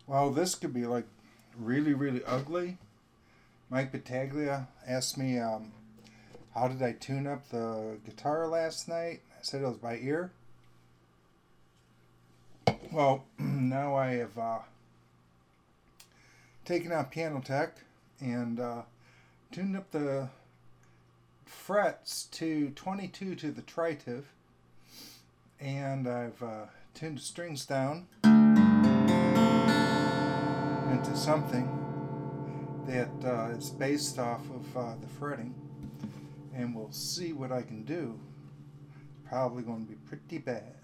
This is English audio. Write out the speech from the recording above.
Well, this could be like really, really ugly. Mike Battaglia asked me, how did I tune up the guitar last night? I said it was by ear. Well, now I have taken out Piano Tech and tuned up the frets to 22 to the tritive, and I've tuned the strings down into something that is based off of the fretting, and we'll see what I can do. Probably going to be pretty bad.